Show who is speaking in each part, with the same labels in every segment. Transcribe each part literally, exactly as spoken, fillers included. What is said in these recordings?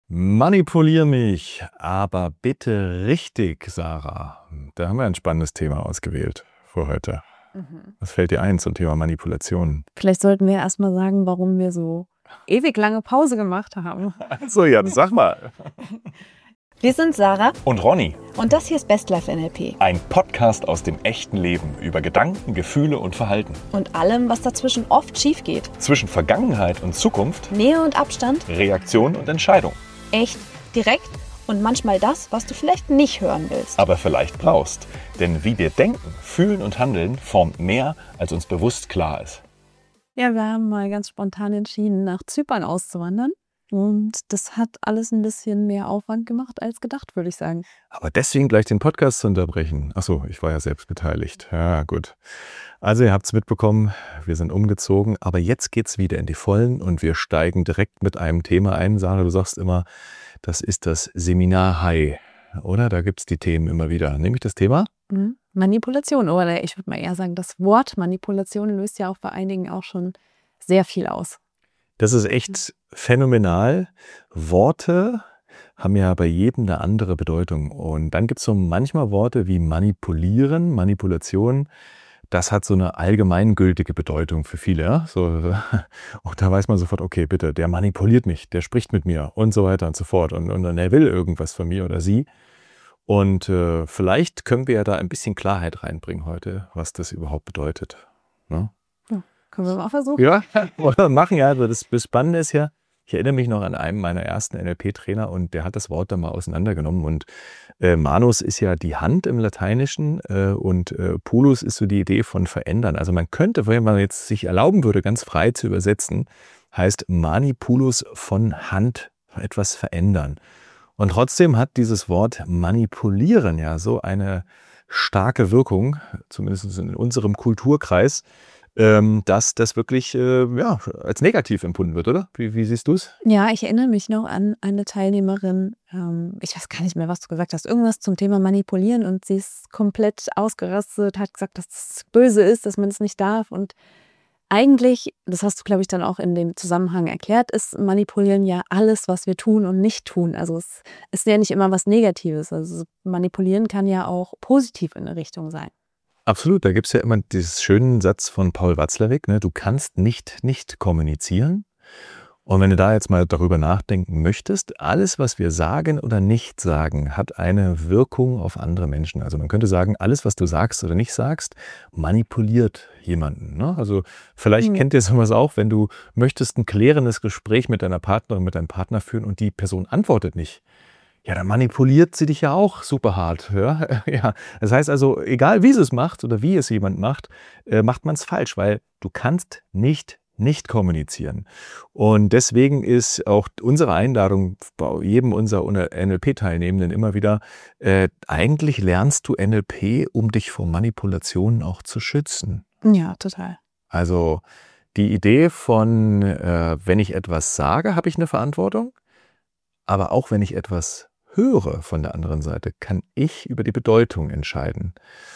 Speaker 1: Manipulier mich, aber bitte richtig, Sarah. Da haben wir ein spannendes Thema ausgewählt für heute.
Speaker 2: Mhm.
Speaker 1: Was fällt dir ein zum Thema Manipulation?
Speaker 2: Vielleicht sollten wir erstmal sagen, warum wir so ewig lange Pause gemacht haben.
Speaker 1: Also ja, sag mal.
Speaker 3: Wir sind Sarah
Speaker 4: Und Ronny,
Speaker 3: und das hier ist Best Life N L P
Speaker 4: ein Podcast aus dem echten Leben über Gedanken, Gefühle und Verhalten.
Speaker 3: und allem, was dazwischen oft schief geht.
Speaker 4: Zwischen Vergangenheit und Zukunft,
Speaker 3: Nähe und Abstand,
Speaker 4: Reaktion und Entscheidung.
Speaker 3: echt, direkt und manchmal das, was du vielleicht nicht hören willst.
Speaker 4: Aber vielleicht brauchst. Denn wie wir denken, fühlen und handeln, formt mehr, als uns bewusst klar ist.
Speaker 2: Ja, wir haben mal ganz spontan entschieden, nach Zypern auszuwandern. Und das hat alles ein bisschen mehr Aufwand gemacht als gedacht, würde ich sagen.
Speaker 1: Aber deswegen gleich den Podcast zu unterbrechen. Achso, ich war ja selbst beteiligt. Ja, gut. Also ihr habt es mitbekommen, wir sind umgezogen, aber jetzt geht's wieder in die Vollen und wir steigen direkt mit einem Thema ein. Sarah, du sagst immer, das ist das Seminar High, oder? Da gibt's die Themen immer wieder. Nehme ich das Thema?
Speaker 2: Mhm. Manipulation, oder ich würde mal eher sagen, das Wort Manipulation löst ja auch bei einigen auch schon sehr viel aus.
Speaker 1: Das ist echt phänomenal. Worte haben ja bei jedem eine andere Bedeutung. Und dann gibt es so manchmal Worte wie manipulieren, Manipulation. Das hat so eine allgemeingültige Bedeutung für viele. Ja? So, und da weiß man sofort, okay, bitte, der manipuliert mich, der spricht mit mir und so weiter und so fort. Und, und er will irgendwas von mir oder sie. Und äh, vielleicht können wir ja da ein bisschen Klarheit reinbringen heute, was das überhaupt bedeutet. Ne?
Speaker 2: Können wir mal versuchen?
Speaker 1: Ja, wollen wir machen, ja. Also das Spannende ist ja, ich erinnere mich noch an einen meiner ersten N L P-Trainer und der hat das Wort dann mal auseinandergenommen. Und äh, Manus ist ja die Hand im Lateinischen äh, und äh, Pulus ist so die Idee von verändern. Also man könnte, wenn man jetzt sich erlauben würde, ganz frei zu übersetzen, heißt Manipulus von Hand, etwas verändern. Und trotzdem hat dieses Wort manipulieren ja so eine starke Wirkung, zumindest in unserem Kulturkreis, ähm, dass das wirklich äh, ja, als negativ empfunden wird, oder? Wie, wie siehst du es?
Speaker 2: Ja, ich erinnere mich noch an eine Teilnehmerin, ähm, ich weiß gar nicht mehr, was du gesagt hast, irgendwas zum Thema Manipulieren und sie ist komplett ausgerastet, hat gesagt, dass es böse ist, dass man es nicht darf und eigentlich, das hast du, glaube ich, dann auch in dem Zusammenhang erklärt, ist Manipulieren ja alles, was wir tun und nicht tun. Also es ist ja nicht immer was Negatives. Also Manipulieren kann ja auch positiv in eine Richtung sein.
Speaker 1: Absolut, da gibt es ja immer diesen schönen Satz von Paul Watzlawick, ne? Du kannst nicht nicht kommunizieren. Und wenn du da jetzt mal darüber nachdenken möchtest, alles, was wir sagen oder nicht sagen, hat eine Wirkung auf andere Menschen. Also man könnte sagen, alles, was du sagst oder nicht sagst, manipuliert jemanden. Ne? Also vielleicht
Speaker 2: Mhm.
Speaker 1: kennt ihr sowas auch, wenn du möchtest ein klärendes Gespräch mit deiner Partnerin, mit deinem Partner führen und die Person antwortet nicht. Ja, dann manipuliert sie dich ja auch super hart. Ja? Ja. Das heißt also, egal wie sie es macht oder wie es jemand macht, äh, macht man es falsch, weil du kannst nicht nicht kommunizieren. Und deswegen ist auch unsere Einladung bei jedem unserer N L P-Teilnehmenden immer wieder, äh, eigentlich lernst du N L P, um dich vor Manipulationen auch zu schützen.
Speaker 2: Ja, total.
Speaker 1: Also die Idee von, äh, wenn ich etwas sage, habe ich eine Verantwortung, aber auch wenn ich etwas höre von der anderen Seite, kann ich über die Bedeutung entscheiden.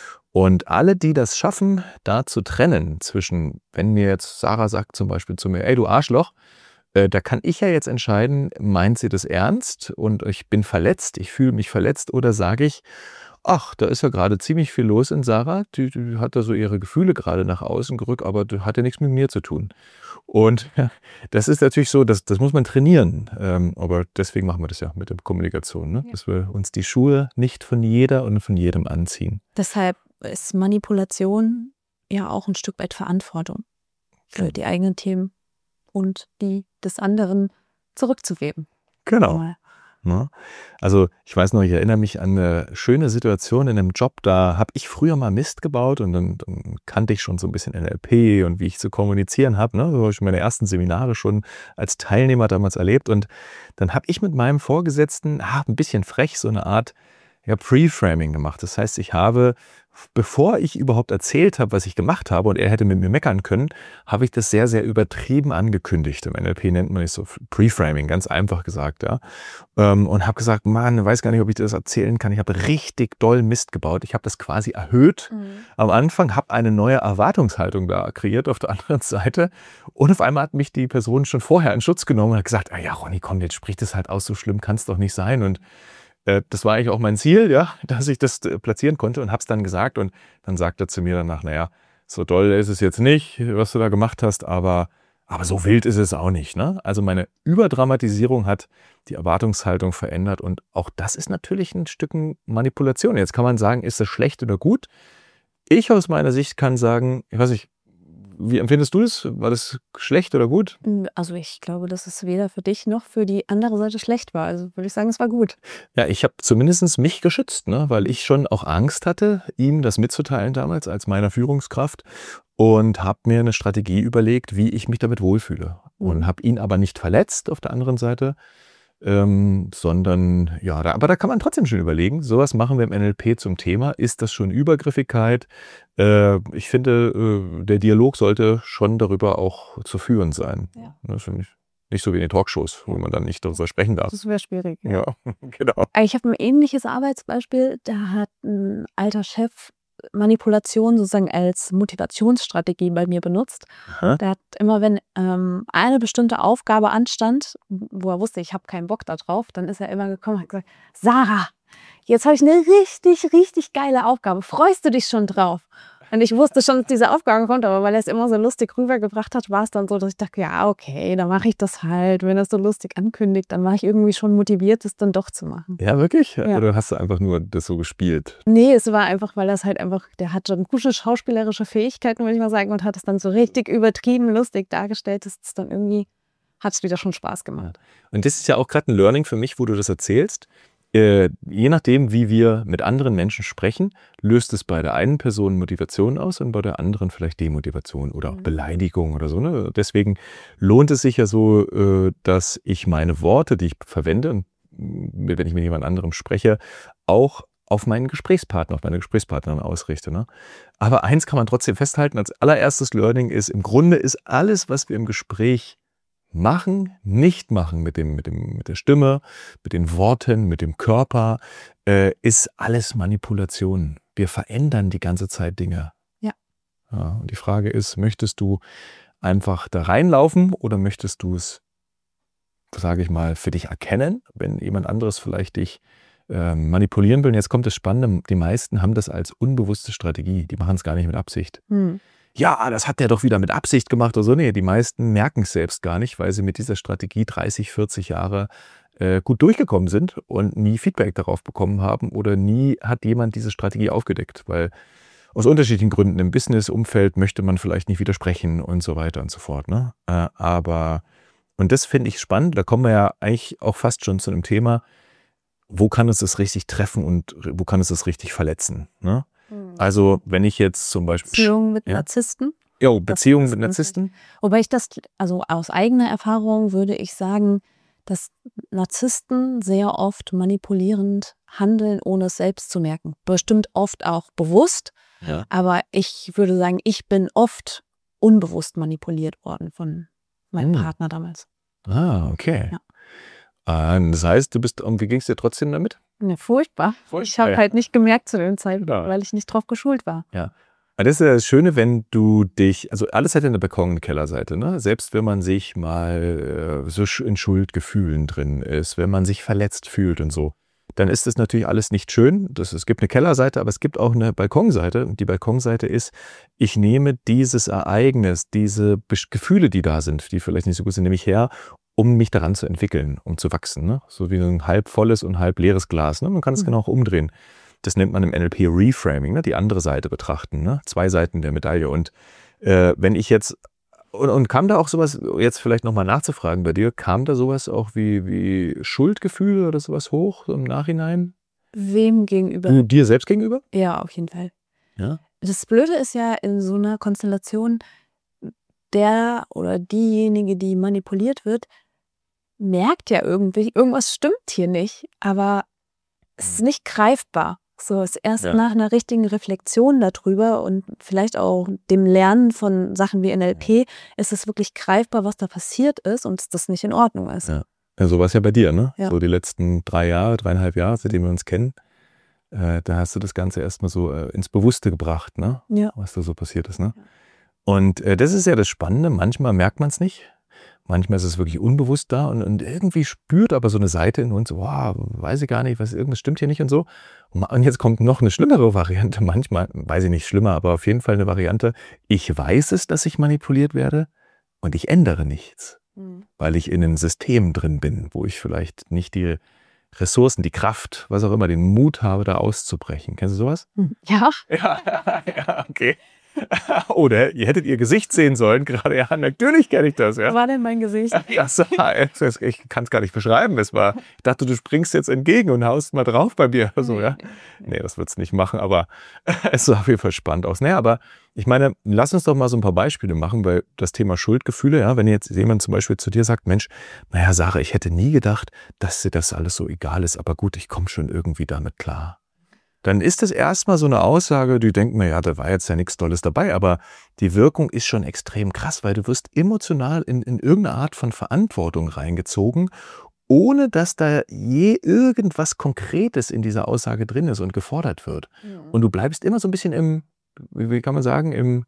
Speaker 1: Und alle, die das schaffen, da zu trennen zwischen, wenn mir jetzt Sarah sagt zum Beispiel zu mir, ey du Arschloch, äh, da kann ich ja jetzt entscheiden, meint sie das ernst und ich bin verletzt, ich fühle mich verletzt oder sage ich, ach, da ist ja gerade ziemlich viel los in Sarah, die, die hat da so ihre Gefühle gerade nach außen gerückt, aber das hat ja nichts mit mir zu tun. Und ja, das ist natürlich so, das, das muss man trainieren, ähm, aber deswegen machen wir das ja mit der Kommunikation, ne?
Speaker 2: Ja.
Speaker 1: Dass wir uns die Schuhe nicht von jeder und von jedem anziehen.
Speaker 2: Deshalb ist Manipulation ja auch ein Stück weit Verantwortung für die eigenen Themen und die des anderen zurückzugeben.
Speaker 1: Genau.
Speaker 2: Mal.
Speaker 1: Ne? Also ich weiß noch, ich erinnere mich an eine schöne Situation in einem Job, da habe ich früher mal Mist gebaut und dann, dann kannte ich schon so ein bisschen N L P und wie ich zu kommunizieren habe. Ne? So habe ich meine ersten Seminare schon als Teilnehmer damals erlebt und dann habe ich mit meinem Vorgesetzten ah, ein bisschen frech so eine Art ja, Pre-Framing gemacht. Das heißt, ich habe, bevor ich überhaupt erzählt habe, was ich gemacht habe und er hätte mit mir meckern können, habe ich das sehr, sehr übertrieben angekündigt. Im N L P nennt man es so Pre-Framing, ganz einfach gesagt. Ja. Und habe gesagt, Mann, ich weiß gar nicht, ob ich das erzählen kann. Ich habe richtig doll Mist gebaut. Ich habe das quasi erhöht mhm. am Anfang, habe eine neue Erwartungshaltung da kreiert auf der anderen Seite. Und auf einmal hat mich die Person schon vorher in Schutz genommen und hat gesagt, ah ja, Ronny, komm, jetzt sprich das halt aus, so schlimm kann es doch nicht sein. Und das war eigentlich auch mein Ziel, ja, dass ich das platzieren konnte und habe es dann gesagt. Und dann sagt er zu mir danach, naja, so doll ist es jetzt nicht, was du da gemacht hast, aber, aber so wild ist es auch nicht. Ne? Also meine Überdramatisierung hat die Erwartungshaltung verändert und auch das ist natürlich ein Stück Manipulation. Jetzt kann man sagen, ist das schlecht oder gut? Ich aus meiner Sicht kann sagen, ich weiß nicht, wie empfindest du das? War das schlecht oder gut?
Speaker 2: Also ich glaube, dass es weder für dich noch für die andere Seite schlecht war. Also würde ich sagen, es war gut.
Speaker 1: Ja, ich habe zumindest mich geschützt, ne? Weil ich schon auch Angst hatte, ihm das mitzuteilen damals als meiner Führungskraft und habe mir eine Strategie überlegt, wie ich mich damit wohlfühle. Mhm. Und habe ihn aber nicht verletzt auf der anderen Seite. Ähm, sondern, ja, da, aber da kann man trotzdem schon überlegen, sowas machen wir im N L P zum Thema. Ist das schon Übergriffigkeit? Äh, ich finde, äh, der Dialog sollte schon darüber auch zu führen sein. Ja. Das finde ich nicht so wie in den Talkshows, wo man dann nicht darüber sprechen darf.
Speaker 2: Das wäre schwierig.
Speaker 1: Ja, ja genau.
Speaker 2: Ich habe ein ähnliches Arbeitsbeispiel, da hat ein alter Chef Manipulation sozusagen als Motivationsstrategie bei mir benutzt. Aha. Der hat immer, wenn ähm, eine bestimmte Aufgabe anstand, wo er wusste, ich habe keinen Bock da drauf, dann ist er immer gekommen und hat gesagt, Sarah, jetzt habe ich eine richtig, richtig geile Aufgabe. Freust du dich schon drauf? Und ich wusste schon, dass diese Aufgabe kommt, aber weil er es immer so lustig rübergebracht hat, war es dann so, dass ich dachte, ja, okay, dann mache ich das halt. Wenn er es so lustig ankündigt, dann war ich irgendwie schon motiviert, das dann doch zu machen.
Speaker 1: Ja, wirklich? Ja. Oder hast du einfach nur das so gespielt?
Speaker 2: Nee, es war einfach, weil das halt einfach, der hat schon gute schauspielerische Fähigkeiten, würde ich mal sagen, und hat es dann so richtig übertrieben lustig dargestellt, dass es dann irgendwie, hat es wieder schon Spaß gemacht.
Speaker 1: Und das ist ja auch gerade ein Learning für mich, wo du das erzählst. Äh, je nachdem, wie wir mit anderen Menschen sprechen, löst es bei der einen Person Motivation aus und bei der anderen vielleicht Demotivation oder auch Beleidigung oder so. Ne? Deswegen lohnt es sich ja so, äh, dass ich meine Worte, die ich verwende, wenn ich mit jemand anderem spreche, auch auf meinen Gesprächspartner, auf meine Gesprächspartnerin ausrichte. Ne? Aber eins kann man trotzdem festhalten, als allererstes Learning ist, im Grunde ist alles, was wir im Gespräch machen, nicht machen mit dem, mit dem, mit der Stimme, mit den Worten, mit dem Körper, äh, ist alles Manipulation. Wir verändern die ganze Zeit Dinge.
Speaker 2: Ja.
Speaker 1: Ja. Und die Frage ist, möchtest du einfach da reinlaufen oder möchtest du es, sage ich mal, für dich erkennen, wenn jemand anderes vielleicht dich äh, manipulieren will? Und jetzt kommt das Spannende, die meisten haben das als unbewusste Strategie. Die machen es gar nicht mit Absicht. Hm. Ja, das hat der doch wieder mit Absicht gemacht oder so. Nee, die meisten merken es selbst gar nicht, weil sie mit dieser Strategie dreißig, vierzig Jahre äh, gut durchgekommen sind und nie Feedback darauf bekommen haben oder nie hat jemand diese Strategie aufgedeckt, weil aus unterschiedlichen Gründen im Business-Umfeld möchte man vielleicht nicht widersprechen und so weiter und so fort. Ne? Äh, aber, und das finde ich spannend, da kommen wir ja eigentlich auch fast schon zu einem Thema, wo kann es das richtig treffen und wo kann es das richtig verletzen, ne? Also wenn ich jetzt zum Beispiel...
Speaker 2: Beziehungen mit ja? Narzissten.
Speaker 1: Ja, Beziehungen mit Narzissten.
Speaker 2: Wobei ich das, also aus eigener Erfahrung würde ich sagen, dass Narzissten sehr oft manipulierend handeln, ohne es selbst zu merken. Bestimmt oft auch bewusst, ja. Aber ich würde sagen, ich bin oft unbewusst manipuliert worden von meinem hm. Partner damals.
Speaker 1: Ah, okay. Ja. Das heißt, du bist, wie ging es dir trotzdem damit?
Speaker 2: Ja, furchtbar. furchtbar. Ich habe ja. halt nicht gemerkt zu dem Zeitpunkt, ja. weil ich nicht drauf geschult war.
Speaker 1: Ja. Aber das ist ja das Schöne, wenn du dich, also alles hat ja eine Balkon- und Kellerseite, ne? Selbst wenn man sich mal äh, so in Schuldgefühlen drin ist, wenn man sich verletzt fühlt und so, dann ist das natürlich alles nicht schön. Das, es gibt eine Kellerseite, aber es gibt auch eine Balkonseite. Und die Balkonseite ist, ich nehme dieses Ereignis, diese Gefühle, die da sind, die vielleicht nicht so gut sind, nehme ich her, um mich daran zu entwickeln, um zu wachsen. Ne? So wie ein halb volles und halb leeres Glas. Ne? Man kann es mhm. genau auch umdrehen. Das nennt man im N L P Reframing, ne? Die andere Seite betrachten. Ne? Zwei Seiten der Medaille. Und äh, wenn ich jetzt, und, und kam da auch sowas, jetzt vielleicht nochmal nachzufragen bei dir, kam da sowas auch wie, wie Schuldgefühl oder sowas hoch so im Nachhinein?
Speaker 2: Wem gegenüber?
Speaker 1: Du, dir selbst gegenüber?
Speaker 2: Ja, auf jeden Fall.
Speaker 1: Ja?
Speaker 2: Das Blöde ist ja in so einer Konstellation, der oder diejenige, die manipuliert wird, merkt ja irgendwie, irgendwas stimmt hier nicht, aber es ist nicht greifbar. So, es ist erst
Speaker 1: Ja.
Speaker 2: nach einer richtigen Reflexion darüber und vielleicht auch dem Lernen von Sachen wie N L P ist es wirklich greifbar, was da passiert ist und dass das nicht in Ordnung ist.
Speaker 1: Ja. Ja, so war es ja bei dir, ne?
Speaker 2: Ja.
Speaker 1: So die letzten drei Jahre, dreieinhalb Jahre, seitdem wir uns kennen, äh, da hast du das Ganze erstmal so äh, ins Bewusste gebracht, ne?
Speaker 2: Ja.
Speaker 1: Was da so passiert ist, ne? Und äh, das ist ja das Spannende, manchmal merkt man es nicht. Manchmal ist es wirklich unbewusst da und, und irgendwie spürt aber so eine Seite in uns, wow, weiß ich gar nicht, was, irgendwas stimmt hier nicht und so. Und jetzt kommt noch eine schlimmere Variante, manchmal, weiß ich nicht schlimmer, aber auf jeden Fall eine Variante. Ich weiß es, dass ich manipuliert werde und ich ändere nichts,
Speaker 2: Mhm.
Speaker 1: weil ich in einem System drin bin, wo ich vielleicht nicht die Ressourcen, die Kraft, was auch immer, den Mut habe, da auszubrechen. Kennst du sowas?
Speaker 2: Ja,
Speaker 1: Ja, ja, okay. Oder ihr hättet ihr Gesicht sehen sollen gerade. Ja, natürlich kenne ich das,
Speaker 2: was
Speaker 1: ja.
Speaker 2: war denn mein Gesicht?
Speaker 1: Das war, ich kann es gar nicht beschreiben. Es war, ich dachte, du springst jetzt entgegen und haust mal drauf bei mir. So, ja. Nee, das wird es nicht machen, aber es sah auf jeden Fall spannend aus. Naja, aber ich meine, lass uns doch mal so ein paar Beispiele machen, weil das Thema Schuldgefühle, ja, wenn jetzt jemand zum Beispiel zu dir sagt, Mensch, naja, Sarah, ich hätte nie gedacht, dass dir das alles so egal ist, aber gut, ich komme schon irgendwie damit klar. Dann ist es erstmal so eine Aussage, die denken, naja, da war jetzt ja nichts Tolles dabei, aber die Wirkung ist schon extrem krass, weil du wirst emotional in, in irgendeine Art von Verantwortung reingezogen, ohne dass da je irgendwas Konkretes in dieser Aussage drin ist und gefordert wird. Und du bleibst immer so ein bisschen im, wie wie kann man sagen, im,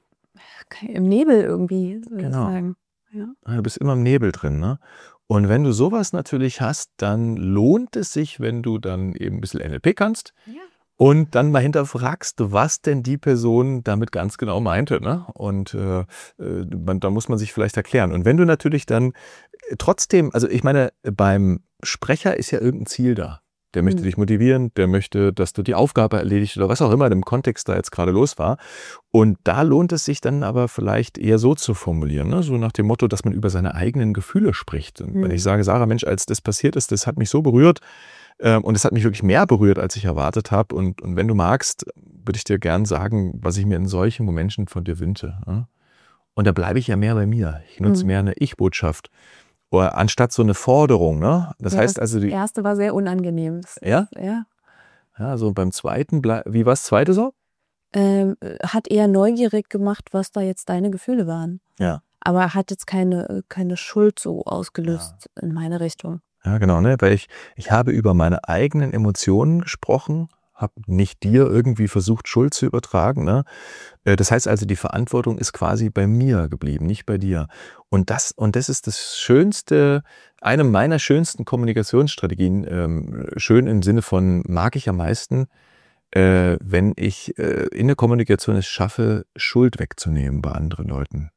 Speaker 2: Im Nebel irgendwie, würde
Speaker 1: Genau.
Speaker 2: ich sagen. Ja.
Speaker 1: du bist immer im Nebel drin, ne? Und wenn du sowas natürlich hast, dann lohnt es sich, wenn du dann eben ein bisschen N L P kannst
Speaker 2: Ja.
Speaker 1: und dann mal hinterfragst, was denn die Person damit ganz genau meinte, ne? Und äh, äh, man, da muss man sich vielleicht erklären. Und wenn du natürlich dann äh, trotzdem, also ich meine, beim Sprecher ist ja irgendein Ziel da. Der möchte
Speaker 2: Mhm.
Speaker 1: dich motivieren, der möchte, dass du die Aufgabe erledigst oder was auch immer in dem Kontext da jetzt gerade los war. Und da lohnt es sich dann aber vielleicht eher so zu formulieren, ne? So nach dem Motto, dass man über seine eigenen Gefühle spricht. Und
Speaker 2: Mhm.
Speaker 1: wenn ich sage, Sarah, Mensch, als das passiert ist, das hat mich so berührt ähm, und es hat mich wirklich mehr berührt, als ich erwartet habe. Und, und wenn du magst, würde ich dir gern sagen, was ich mir in solchen Momenten von dir wünsche. Ne? Und da bleibe ich ja mehr bei mir. Ich nutze
Speaker 2: Mhm.
Speaker 1: mehr eine Ich-Botschaft. Oder anstatt so eine Forderung. Ne? Das
Speaker 2: Ja,
Speaker 1: heißt also,
Speaker 2: Das
Speaker 1: die,
Speaker 2: erste war sehr unangenehm. Das,
Speaker 1: ja?
Speaker 2: ja.
Speaker 1: Ja, so beim zweiten, blei- wie war das zweite so?
Speaker 2: Ähm, hat eher neugierig gemacht, was da jetzt deine Gefühle waren.
Speaker 1: Ja.
Speaker 2: Aber hat jetzt keine, keine Schuld so ausgelöst in meine Richtung.
Speaker 1: Ja, genau, ne? Weil ich, ich habe über meine eigenen Emotionen gesprochen, habe nicht dir irgendwie versucht, Schuld zu übertragen. Ne? Äh, Das heißt also, die Verantwortung ist quasi bei mir geblieben, nicht bei dir. Und das, und das ist das Schönste, eine meiner schönsten Kommunikationsstrategien, ähm, schön im Sinne von mag ich am meisten, äh, wenn ich äh, in der Kommunikation es schaffe, Schuld wegzunehmen bei anderen Leuten.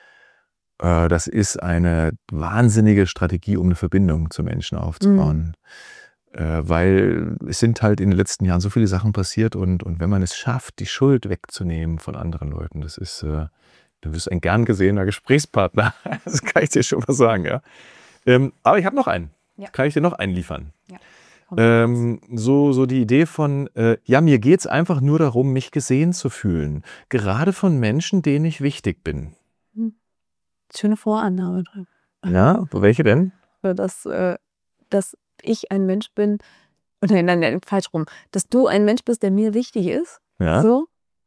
Speaker 1: Äh, Das ist eine wahnsinnige Strategie, um eine Verbindung zu Menschen aufzubauen. Äh, Weil es sind halt in den letzten Jahren so viele Sachen passiert und, und wenn man es schafft, die Schuld wegzunehmen von anderen Leuten, das ist, äh, du wirst ein gern gesehener Gesprächspartner. Das kann ich dir schon mal sagen, ja. Ähm, aber ich habe noch einen.
Speaker 2: Ja.
Speaker 1: Kann ich dir noch einen liefern?
Speaker 2: Kommt
Speaker 1: Ähm, so, so die Idee von, äh, ja, mir geht es einfach nur darum, mich gesehen zu fühlen. Gerade von Menschen, denen ich wichtig bin.
Speaker 2: Schöne Vorannahme drin.
Speaker 1: Ja, welche denn?
Speaker 2: Dass, äh, dass ich ein Mensch bin, oder nein, nein, falsch rum, dass du ein Mensch bist, der mir wichtig ist.
Speaker 1: Ja,
Speaker 2: So.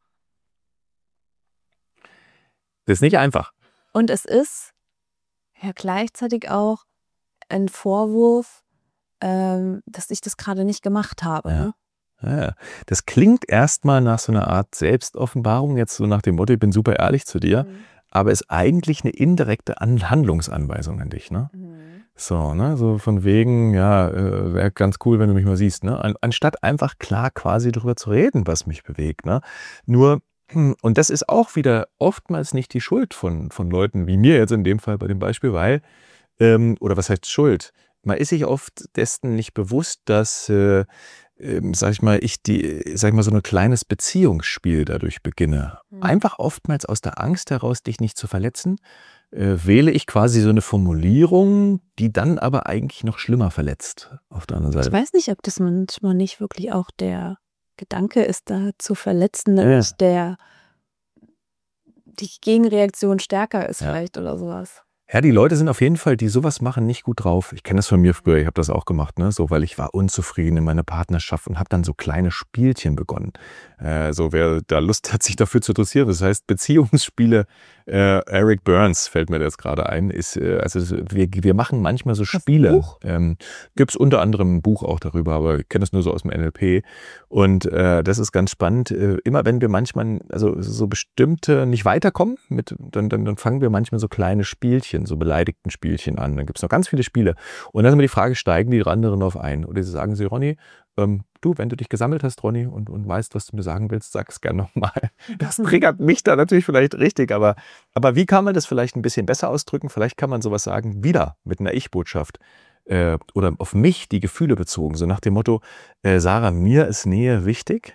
Speaker 1: das ist nicht einfach.
Speaker 2: Und es ist ja gleichzeitig auch ein Vorwurf, ähm, dass ich das gerade nicht gemacht habe.
Speaker 1: Ja.
Speaker 2: Ne?
Speaker 1: Ja, das klingt erstmal nach so einer Art Selbstoffenbarung, jetzt so nach dem Motto, ich bin super ehrlich zu dir,
Speaker 2: Mhm.
Speaker 1: aber ist eigentlich eine indirekte An- Handlungsanweisung an dich, ne?
Speaker 2: Mhm.
Speaker 1: So, ne, so von wegen, ja, äh, wäre ganz cool, wenn du mich mal siehst, ne? An, anstatt einfach klar quasi darüber zu reden, was mich bewegt, ne? Nur, hm, und das ist auch wieder oftmals nicht die Schuld von, von Leuten wie mir jetzt in dem Fall bei dem Beispiel, weil, ähm, oder was heißt Schuld? Man ist sich oft dessen nicht bewusst, dass, äh, ähm, sag ich mal, ich die, sag ich mal, so ein kleines Beziehungsspiel dadurch beginne.
Speaker 2: Mhm.
Speaker 1: Einfach oftmals aus der Angst heraus, dich nicht zu verletzen, äh, wähle ich quasi so eine Formulierung, die dann aber eigentlich noch schlimmer verletzt auf der anderen
Speaker 2: Ich
Speaker 1: Seite.
Speaker 2: weiß nicht, ob das manchmal nicht wirklich auch der Gedanke ist, da zu verletzen,
Speaker 1: Ja.
Speaker 2: dass der die Gegenreaktion stärker ist
Speaker 1: Ja.
Speaker 2: vielleicht oder sowas.
Speaker 1: Ja, die Leute sind auf jeden Fall, die sowas machen, nicht gut drauf. Ich kenne das von mir früher, ich habe das auch gemacht, ne? So, weil ich war unzufrieden in meiner Partnerschaft und habe dann so kleine Spielchen begonnen. Äh, so, wer da Lust hat, sich dafür zu interessieren, das heißt Beziehungsspiele. Äh, Eric Burns fällt mir das gerade ein. Ist, äh, also wir, wir machen manchmal so Spiele. Ähm, Gibt es unter anderem ein Buch auch darüber, aber ich kenne das nur so aus dem N L P. Und äh, das ist ganz spannend. Äh, immer wenn wir manchmal, also so bestimmte nicht weiterkommen, mit, dann, dann, dann fangen wir manchmal so kleine Spielchen, so beleidigten Spielchen an. Dann gibt es noch ganz viele Spiele. Und dann ist immer die Frage, steigen die anderen darauf ein? Oder sie sagen sie, Ronny, ähm, du, wenn du dich gesammelt hast, Ronny, und, und weißt, was du mir sagen willst, sag es gerne nochmal. Das triggert mich da natürlich vielleicht richtig, aber, aber wie kann man das vielleicht ein bisschen besser ausdrücken? Vielleicht kann man sowas sagen, wieder mit einer Ich-Botschaft äh, oder auf mich die Gefühle bezogen, so nach dem Motto, äh, Sarah, mir ist Nähe wichtig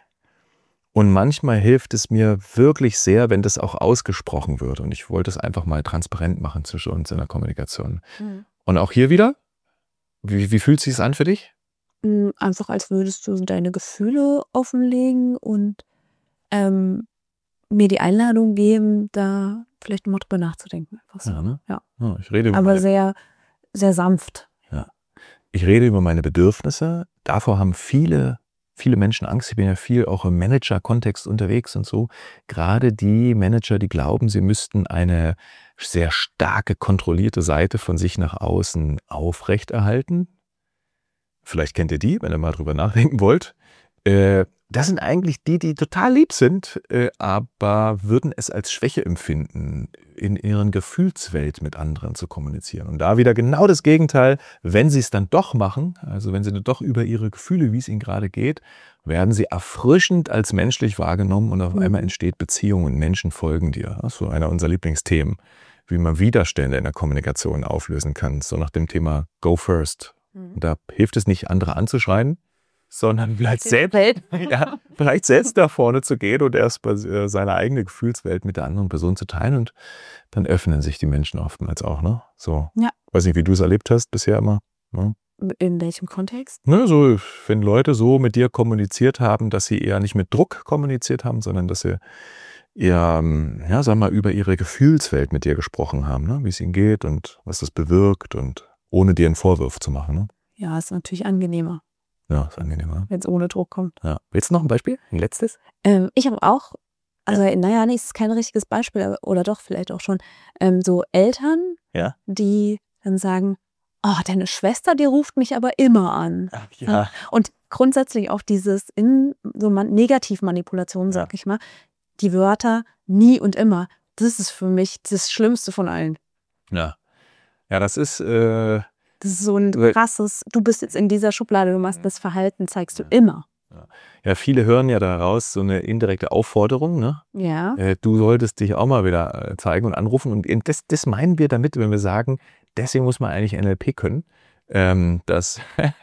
Speaker 1: und manchmal hilft es mir wirklich sehr, wenn das auch ausgesprochen wird und ich wollte es einfach mal transparent machen zwischen uns in der Kommunikation. Mhm. Und auch hier wieder, wie, wie fühlt es sich an für dich?
Speaker 2: Einfach als würdest du deine Gefühle offenlegen und ähm, mir die Einladung geben, da vielleicht mal drüber nachzudenken. Einfach so.
Speaker 1: Ja, ne?
Speaker 2: Ja.
Speaker 1: Ja, ich rede über
Speaker 2: Aber
Speaker 1: meine,
Speaker 2: sehr, sehr sanft.
Speaker 1: ja. Ich rede über meine Bedürfnisse. Davor haben viele, viele Menschen Angst. Ich bin ja viel auch im Manager-Kontext unterwegs und so. Gerade die Manager, die glauben, sie müssten eine sehr starke, kontrollierte Seite von sich nach außen aufrechterhalten. Vielleicht kennt ihr die, wenn ihr mal drüber nachdenken wollt. Äh, das sind eigentlich die, die total lieb sind, äh, aber würden es als Schwäche empfinden, in ihren Gefühlswelt mit anderen zu kommunizieren. Und da wieder genau das Gegenteil, wenn sie es dann doch machen, also wenn sie dann doch über ihre Gefühle, wie es ihnen gerade geht, werden sie erfrischend als menschlich wahrgenommen und auf
Speaker 2: Mhm.
Speaker 1: einmal entsteht Beziehung und Menschen folgen dir. Das ist so einer unserer Lieblingsthemen, wie man Widerstände in der Kommunikation auflösen kann. So nach dem Thema Go First. Und da hilft es nicht, andere anzuschreien, sondern vielleicht selbst, ja, vielleicht selbst da vorne zu gehen und erst bei äh, seiner eigenen Gefühlswelt mit der anderen Person zu teilen und dann öffnen sich die Menschen oftmals auch, ne? So.
Speaker 2: Ja.
Speaker 1: Weiß nicht, wie du es erlebt hast bisher immer. Ne?
Speaker 2: In welchem Kontext?
Speaker 1: Ne, so, wenn Leute so mit dir kommuniziert haben, dass sie eher nicht mit Druck kommuniziert haben, sondern dass sie eher, ja, sag mal, über ihre Gefühlswelt mit dir gesprochen haben, ne? Wie es ihnen geht und was das bewirkt und ohne dir einen Vorwurf zu machen. Ne?
Speaker 2: Ja, ist natürlich angenehmer,
Speaker 1: Ja, ist angenehmer.
Speaker 2: wenn es ohne Druck kommt.
Speaker 1: Ja. Willst du noch ein Beispiel? Ein letztes?
Speaker 2: Ähm, ich habe auch, also naja, nee, es ist kein richtiges Beispiel, aber- oder doch vielleicht auch schon, ähm, so Eltern,
Speaker 1: Ja.
Speaker 2: die dann sagen, oh, deine Schwester, die ruft mich aber immer an.
Speaker 1: Ach,
Speaker 2: ja. Und grundsätzlich auch dieses in so man Negativmanipulation, sag
Speaker 1: Ja.
Speaker 2: ich mal, die Wörter nie und immer, das ist für mich das Schlimmste von allen.
Speaker 1: Ja. Ja, das ist, äh,
Speaker 2: Das ist so ein
Speaker 1: Weil-
Speaker 2: krasses, du bist jetzt in dieser Schublade, du machst
Speaker 1: Mhm.
Speaker 2: das Verhalten, zeigst du
Speaker 1: Ja.
Speaker 2: immer.
Speaker 1: ja, viele hören ja daraus so eine indirekte Aufforderung, ne?
Speaker 2: Ja.
Speaker 1: Äh, du solltest dich auch mal wieder äh, zeigen und anrufen. Und eben das, das meinen wir damit, wenn wir sagen, deswegen muss man eigentlich N L P können, ähm, dass,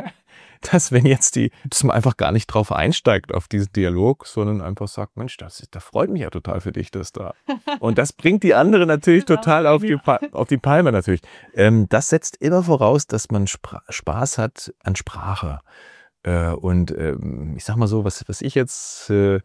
Speaker 1: dass wenn jetzt die, dass man einfach gar nicht drauf einsteigt auf diesen Dialog, sondern einfach sagt, Mensch, das, ist- das freut mich ja total für dich, dass da. Und das bringt die andere natürlich total auf die, Pa- auf die Palme natürlich. Ähm, das setzt immer voraus, dass man Spra- Spaß hat an Sprache. Äh, und ähm, ich sag mal so, was, was ich jetzt äh,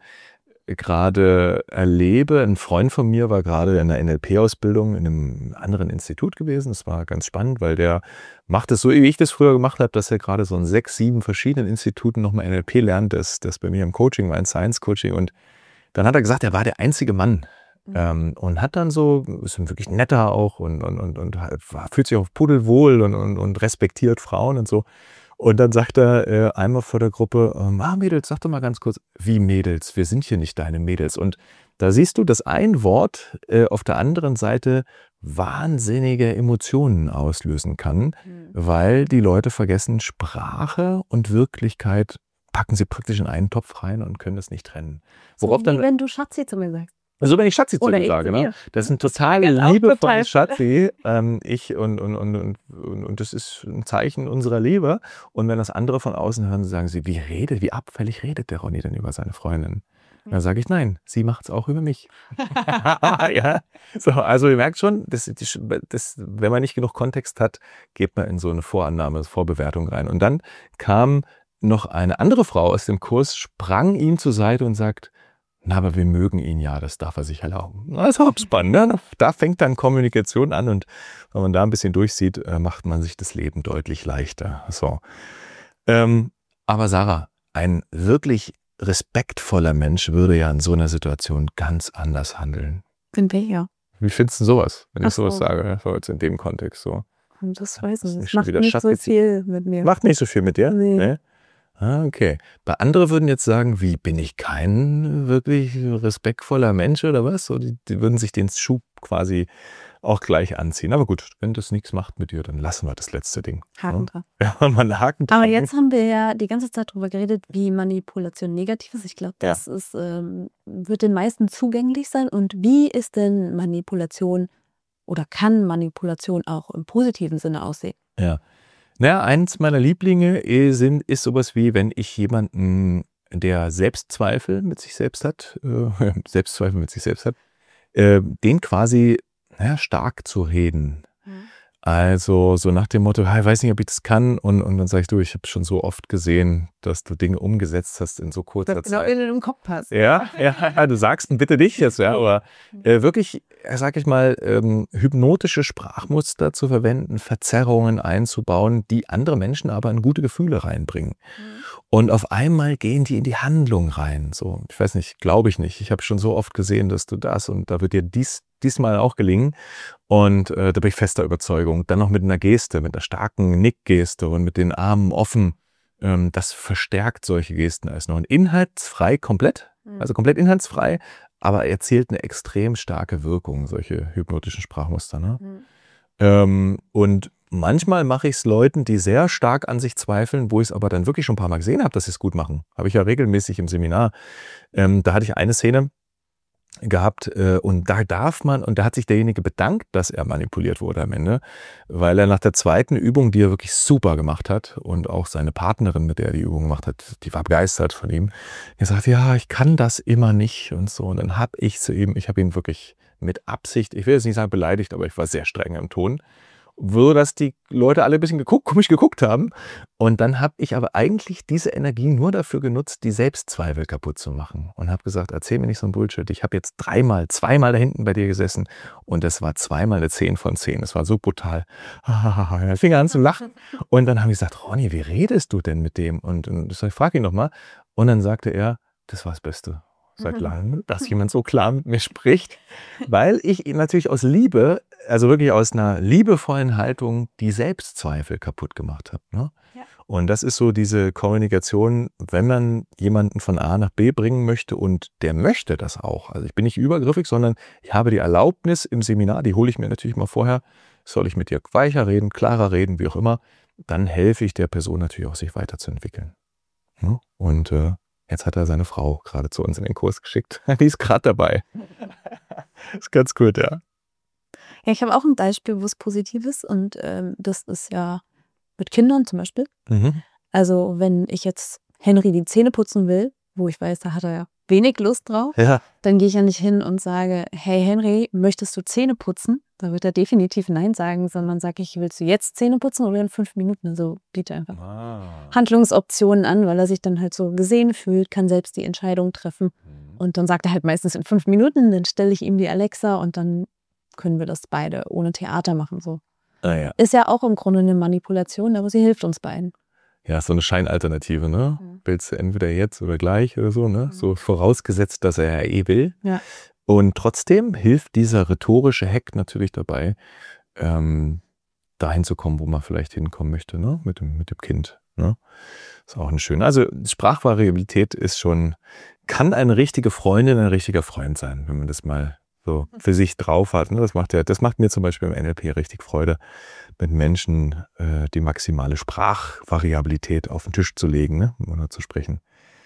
Speaker 1: gerade erlebe, ein Freund von mir war gerade in einer N L P-Ausbildung in einem anderen Institut gewesen. Das war ganz spannend, weil der macht es so, wie ich das früher gemacht habe, dass er gerade so in sechs, sieben verschiedenen Instituten nochmal N L P lernt. Das, das bei mir im Coaching war ein Science-Coaching. Und dann hat er gesagt, er war der einzige Mann.
Speaker 2: Mhm.
Speaker 1: Ähm, und hat dann so, ist ein wirklich netter auch und, und, und, und war, fühlt sich auch pudelwohl und, und, und respektiert Frauen und so. Und dann sagt er äh, einmal vor der Gruppe, ähm, ah Mädels, sag doch mal ganz kurz, wie Mädels, wir sind hier nicht deine Mädels. Und da siehst du, dass ein Wort äh, auf der anderen Seite wahnsinnige Emotionen auslösen kann,
Speaker 2: Mhm.
Speaker 1: weil die Leute vergessen, Sprache und Wirklichkeit packen sie praktisch in einen Topf rein und können es nicht trennen. Worauf
Speaker 2: so,
Speaker 1: dann,
Speaker 2: wie wenn du Schatzi zu mir sagst.
Speaker 1: so wenn ich Schatzi zu
Speaker 2: Oder
Speaker 1: dir
Speaker 2: ich
Speaker 1: sage,
Speaker 2: zu
Speaker 1: ne?
Speaker 2: dir.
Speaker 1: Das ist ein total
Speaker 2: ganz auch
Speaker 1: liebevolles
Speaker 2: total-
Speaker 1: Schatzi. Ähm, ich und, und, und, und, und, und das ist ein Zeichen unserer Liebe. Und wenn das andere von außen hören, sagen sie, wie redet, wie abfällig redet der Ronny denn über seine Freundin? Dann sage ich, nein, sie macht es auch über mich. Ja, so, also ihr merkt schon, das, das, wenn man nicht genug Kontext hat, geht man in so eine Vorannahme, Vorbewertung rein. Und dann kam noch eine andere Frau aus dem Kurs, sprang ihm zur Seite und sagt, Na, aber wir mögen ihn ja, das darf er sich erlauben. Also Hopsband, ne? Da fängt dann Kommunikation an und wenn man da ein bisschen durchsieht, äh, macht man sich das Leben deutlich leichter. So. Ähm, aber Sarah, ein wirklich respektvoller Mensch würde ja in so einer Situation ganz anders handeln.
Speaker 2: Sind wir ja.
Speaker 1: Wie findest du sowas, wenn
Speaker 2: Ach
Speaker 1: ich sowas
Speaker 2: so.
Speaker 1: sage, so jetzt in dem Kontext so?
Speaker 2: Und das weiß
Speaker 1: Das ist
Speaker 2: ich nicht.
Speaker 1: nicht
Speaker 2: Das
Speaker 1: schon
Speaker 2: macht
Speaker 1: wieder
Speaker 2: nicht so
Speaker 1: Schatz-
Speaker 2: viel mit mir.
Speaker 1: Macht nicht so viel mit dir?
Speaker 2: Nee.
Speaker 1: Nee? Ah, okay. Bei anderen würden jetzt sagen, wie, bin ich kein wirklich respektvoller Mensch oder was? So, die, die würden sich den Schub quasi auch gleich anziehen. Aber gut, wenn das nichts macht mit dir, dann lassen wir das letzte Ding.
Speaker 2: Haken dran.
Speaker 1: Ja, und mal einen Haken dran.
Speaker 2: Aber jetzt haben wir ja die ganze Zeit darüber geredet, wie Manipulation negativ ist. Ich glaube, das ist, ähm, wird den meisten zugänglich sein. Und wie ist denn Manipulation oder kann Manipulation auch im positiven Sinne aussehen?
Speaker 1: Ja. Naja, eins meiner Lieblinge eh sind, ist sowas wie, wenn ich jemanden, der Selbstzweifel mit sich selbst hat, äh, Selbstzweifel mit sich selbst hat, äh, den quasi naja, stark zu reden.
Speaker 2: Mhm.
Speaker 1: Also so nach dem Motto, ich weiß nicht, ob ich das kann. Und, und dann sagst du, ich habe schon so oft gesehen, dass du Dinge umgesetzt hast in so kurzer
Speaker 2: Das genau
Speaker 1: Zeit.
Speaker 2: in den Kopf passt.
Speaker 1: Ja, ja, ja, du sagst bitte dich jetzt, ja, aber äh, wirklich, äh, sag ich mal, ähm, hypnotische Sprachmuster zu verwenden, Verzerrungen einzubauen, die andere Menschen aber in gute Gefühle reinbringen.
Speaker 2: Mhm.
Speaker 1: Und auf einmal gehen die in die Handlung rein. So, ich weiß nicht, glaube ich nicht. Ich habe schon so oft gesehen, dass du das und da wird dir dies diesmal auch gelingen. Und äh, da bin ich fester Überzeugung. Dann noch mit einer Geste, mit einer starken Nickgeste und mit den Armen offen. Ähm, das verstärkt solche Gesten als noch. Und inhaltsfrei komplett,
Speaker 2: Mhm.
Speaker 1: also komplett inhaltsfrei, aber erzielt eine extrem starke Wirkung, solche hypnotischen Sprachmuster. Ne?
Speaker 2: Mhm.
Speaker 1: Ähm, und manchmal mache ich es Leuten, die sehr stark an sich zweifeln, wo ich es aber dann wirklich schon ein paar Mal gesehen habe, dass sie es gut machen. Habe ich ja regelmäßig im Seminar. Ähm, da hatte ich eine Szene gehabt äh, und da darf man, und da hat sich derjenige bedankt, dass er manipuliert wurde am Ende, weil er nach der zweiten Übung, die er wirklich super gemacht hat und auch seine Partnerin, mit der er die Übung gemacht hat, die war begeistert von ihm, er sagt, ja, ich kann das immer nicht und so. Und dann habe ich zu ihm, ich habe ihn wirklich mit Absicht, ich will jetzt nicht sagen beleidigt, aber ich war sehr streng im Ton, so dass die Leute alle ein bisschen geguckt, komisch geguckt haben. Und dann habe ich aber eigentlich diese Energie nur dafür genutzt, die Selbstzweifel kaputt zu machen. Und habe gesagt, erzähl mir nicht so ein Bullshit. Ich habe jetzt dreimal, zweimal da hinten bei dir gesessen und das war zweimal eine zehn von zehn. Das war so brutal. Er fing an zu lachen. Und dann habe ich gesagt, Ronny, wie redest du denn mit dem? Und, und ich frage ihn nochmal. Und dann sagte er, das war das Beste seit langem, dass jemand so klar mit mir spricht, weil ich ihn natürlich aus Liebe, also wirklich aus einer liebevollen Haltung, die Selbstzweifel kaputt gemacht habe. Ne?
Speaker 2: Ja.
Speaker 1: Und das ist so diese Kommunikation, wenn man jemanden von A nach B bringen möchte und der möchte das auch. Also ich bin nicht übergriffig, sondern ich habe die Erlaubnis im Seminar, die hole ich mir natürlich mal vorher, soll ich mit dir weicher reden, klarer reden, wie auch immer, dann helfe ich der Person natürlich auch, sich weiterzuentwickeln. Ne? Und äh, jetzt hat er seine Frau gerade zu uns in den Kurs geschickt. Die ist gerade dabei. Das ist ganz gut, ja.
Speaker 2: Ja, ich habe auch ein Beispiel, wo es positiv ist und ähm, das ist ja mit Kindern zum Beispiel.
Speaker 1: Mhm.
Speaker 2: Also wenn ich jetzt Henry die Zähne putzen will, wo ich weiß, da hat er ja wenig Lust drauf,
Speaker 1: Ja.
Speaker 2: dann gehe ich ja nicht hin und sage, hey Henry, möchtest du Zähne putzen? Da wird er definitiv Nein sagen, sondern sage ich, willst du jetzt Zähne putzen oder in fünf Minuten? Also biete einfach
Speaker 1: Ah.
Speaker 2: Handlungsoptionen an, weil er sich dann halt so gesehen fühlt, kann selbst die Entscheidung treffen. Und dann sagt er halt meistens in fünf Minuten, dann stelle ich ihm die Alexa und dann können wir das beide ohne Theater machen. So.
Speaker 1: Ah, ja.
Speaker 2: Ist ja auch im Grunde eine Manipulation, aber sie hilft uns beiden.
Speaker 1: Ja, so eine Scheinalternative, ne?
Speaker 2: Mhm.
Speaker 1: Willst du entweder jetzt oder gleich oder so, ne?
Speaker 2: Mhm.
Speaker 1: So vorausgesetzt, dass er ja eh will.
Speaker 2: Ja.
Speaker 1: Und trotzdem hilft dieser rhetorische Hack natürlich dabei, ähm, dahin zu kommen, wo man vielleicht hinkommen möchte, ne? Mit dem, mit dem Kind. Ne? Ist auch ein schöner. Also Sprachvariabilität ist schon, kann eine richtige Freundin, ein richtiger Freund sein, wenn man das mal so für sich drauf hat. Ne? Das macht ja, das macht mir zum Beispiel im N L P richtig Freude, mit Menschen äh, die maximale Sprachvariabilität auf den Tisch zu legen, ne? Oder zu sprechen.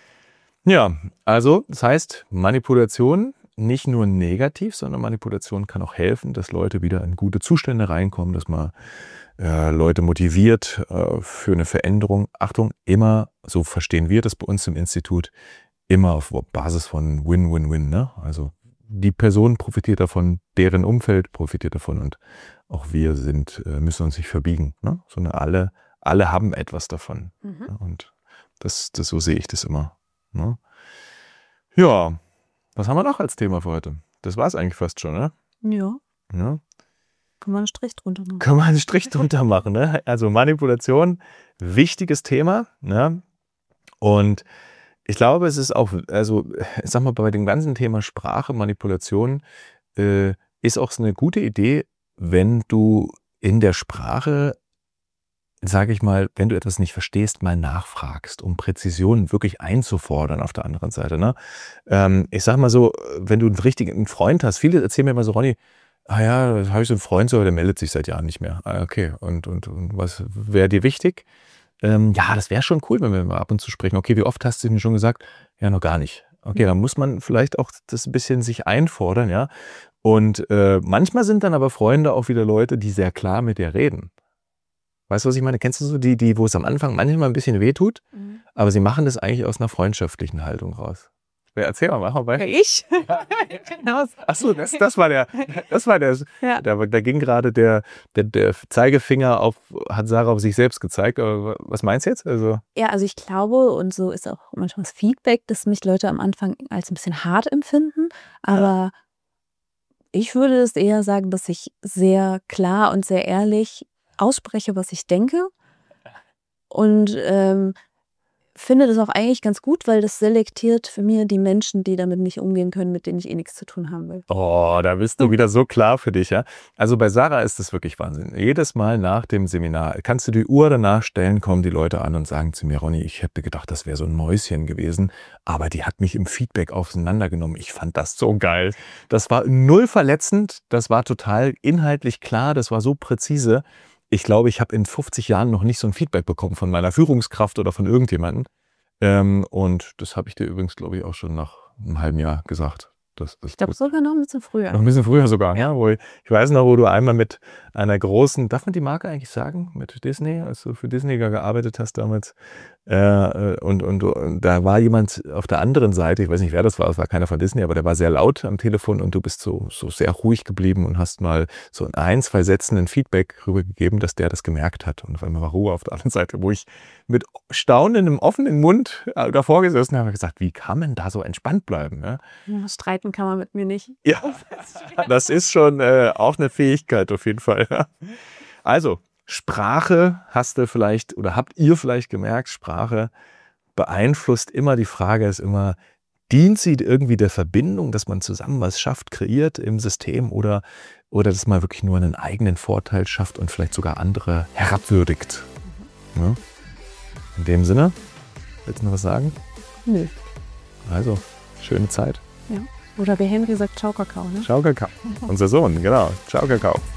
Speaker 1: Ja, also das heißt, Manipulation nicht nur negativ, sondern Manipulation kann auch helfen, dass Leute wieder in gute Zustände reinkommen, dass man äh, Leute motiviert äh, für eine Veränderung. Achtung, immer, so verstehen wir das bei uns im Institut, immer auf Basis von Win-Win-Win. Ne? Also die Person profitiert davon, deren Umfeld profitiert davon und auch wir sind, äh, müssen uns nicht verbiegen, ne? Sondern alle, alle haben etwas davon.
Speaker 2: Mhm.
Speaker 1: Ne? Und das, das, so sehe ich das immer. Ne? Ja, Was haben wir noch als Thema für heute? Das war es eigentlich fast schon, ne?
Speaker 2: Ja.
Speaker 1: Ja.
Speaker 2: Kann man einen Strich drunter machen.
Speaker 1: Kann man einen Strich drunter machen, ne? Also Manipulation, wichtiges Thema, ne? Und ich glaube, es ist auch, also ich sag mal, bei dem ganzen Thema Sprache, Manipulation, äh, ist auch so eine gute Idee, wenn du in der Sprache, sage ich mal, wenn du etwas nicht verstehst, mal nachfragst, um Präzision wirklich einzufordern auf der anderen Seite. Ne? Ähm, ich sag mal so, wenn du einen richtigen Freund hast, viele erzählen mir immer so, Ronny, ah ja, da habe ich so einen Freund, so, der meldet sich seit Jahren nicht mehr. Ah, okay, und, und, und was wäre dir wichtig? Ähm, ja, das wäre schon cool, wenn wir mal ab und zu sprechen. Okay, wie oft hast du mir schon gesagt? Ja, noch gar nicht. Okay, dann muss man vielleicht auch das ein bisschen sich einfordern, ja. Und äh, manchmal sind dann aber Freunde auch wieder Leute, die sehr klar mit dir reden. Weißt du, was ich meine? Kennst du so die, die, wo es am Anfang manchmal ein bisschen wehtut,
Speaker 2: Mhm.
Speaker 1: aber sie machen das eigentlich aus einer freundschaftlichen Haltung raus? Wer erzähl mal, mach mal bei.
Speaker 2: Ja, ich? Genau.
Speaker 1: Achso, das, das war der, das war der,
Speaker 2: Ja.
Speaker 1: da, da ging gerade der, der, der Zeigefinger auf, hat Sarah auf sich selbst gezeigt. Aber was meinst du jetzt? Also,
Speaker 2: Ja, also ich glaube, und so ist auch manchmal das Feedback, dass mich Leute am Anfang als ein bisschen hart empfinden. Aber ich würde es eher sagen, dass ich sehr klar und sehr ehrlich ausspreche, was ich denke. Und ähm, finde das auch eigentlich ganz gut, weil das selektiert für mich die Menschen, die damit nicht umgehen können, mit denen ich eh nichts zu tun haben will.
Speaker 1: oh, da bist du wieder so klar für dich, ja. Also bei Sarah ist das wirklich Wahnsinn. Jedes Mal nach dem Seminar kannst du die Uhr danach stellen, kommen die Leute an und sagen zu mir, Ronny, ich hätte gedacht, das wäre so ein Mäuschen gewesen, aber die hat mich im Feedback auseinandergenommen. Ich fand das so geil. Das war null verletzend, das war total inhaltlich klar, das war so präzise. Ich glaube, ich habe in fünfzig Jahren noch nicht so ein Feedback bekommen von meiner Führungskraft oder von irgendjemandem. Ähm, und das habe ich dir übrigens, glaube ich, auch schon nach einem halben Jahr gesagt. Das ist
Speaker 2: Ich glaube
Speaker 1: gut.
Speaker 2: sogar noch ein bisschen früher.
Speaker 1: Noch ein bisschen früher sogar, ja. Wo ich, ich weiß noch, wo du einmal mit einer großen, darf man die Marke eigentlich sagen, mit Disney, als du für Disney gearbeitet hast damals. Äh, und, und, und da war jemand auf der anderen Seite, ich weiß nicht, wer das war, es war keiner von Disney, aber der war sehr laut am Telefon und du bist so, so sehr ruhig geblieben und hast mal so in ein, zwei Sätzen ein Feedback rübergegeben, dass der das gemerkt hat. Und auf einmal war Ruhe auf der anderen Seite, wo ich mit staunendem, offenen Mund davor gesessen habe und gesagt, wie kann man da so entspannt bleiben? Ja?
Speaker 2: Ja, streiten kann man mit mir nicht.
Speaker 1: Ja, das ist schon äh, auch eine Fähigkeit auf jeden Fall. Ja. Also, Sprache hast du vielleicht oder habt ihr vielleicht gemerkt, Sprache beeinflusst immer, die Frage ist immer, dient sie irgendwie der Verbindung, dass man zusammen was schafft, kreiert im System oder, oder dass man wirklich nur einen eigenen Vorteil schafft und vielleicht sogar andere herabwürdigt? Ja. In dem Sinne, willst du noch was sagen?
Speaker 2: Nö.
Speaker 1: Also, schöne Zeit.
Speaker 2: Ja. Oder wie Henry sagt, ciao Kakao, ne?
Speaker 1: Ciao, Kakao. Unser Sohn, genau. Ciao, Kakao.